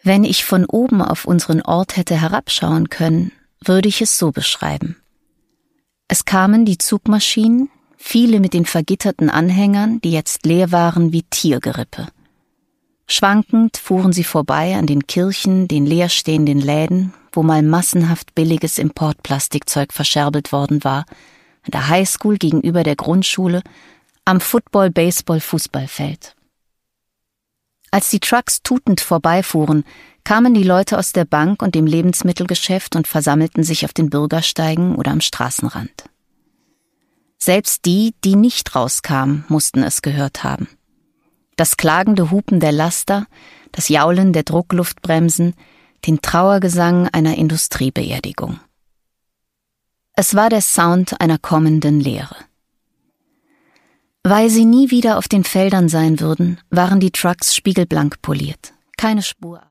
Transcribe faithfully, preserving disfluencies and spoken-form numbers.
Wenn ich von oben auf unseren Ort hätte herabschauen können, würde ich es so beschreiben. Es kamen die Zugmaschinen, viele mit den vergitterten Anhängern, die jetzt leer waren wie Tiergerippe. Schwankend fuhren sie vorbei an den Kirchen, den leerstehenden Läden, wo mal massenhaft billiges Importplastikzeug verscherbelt worden war, an der Highschool gegenüber der Grundschule, am Football-, Baseball-, Fußballfeld. Als die Trucks tutend vorbeifuhren, kamen die Leute aus der Bank und dem Lebensmittelgeschäft und versammelten sich auf den Bürgersteigen oder am Straßenrand. Selbst die, die nicht rauskamen, mussten es gehört haben. Das klagende Hupen der Laster, das Jaulen der Druckluftbremsen, den Trauergesang einer Industriebeerdigung. Es war der Sound einer kommenden Leere. Weil sie nie wieder auf den Feldern sein würden, waren die Trucks spiegelblank poliert. Keine Spur.